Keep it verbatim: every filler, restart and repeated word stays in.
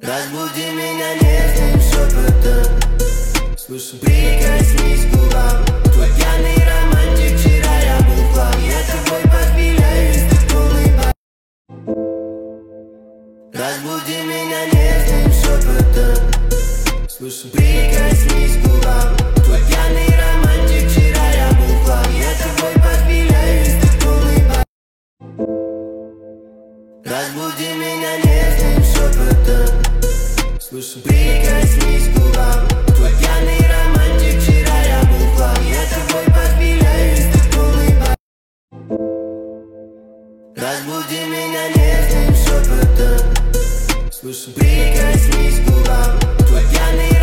Разбуди меня нежным шепотом. Слышу, прикоснись к губам. Твой пьяный романтик, вчера я был хлам. Я тобой подбеляюсь, ты полный ба. Разбуди меня нежным шепотом. Слышу, прикоснись к губам. Твой пьяный романтик, вчера я был хлам. Я тобой подбеляюсь, ты полный ба. Разбуди меня нежным шепотом. Слышу, прикоснись к губам. Твой пьяный романтик, вчера я был хлам. Я тобой подбеляюсь, ты полный ба. Разбуди меня нежным шепотом. Слышу, прикоснись к губам. Твой пьяный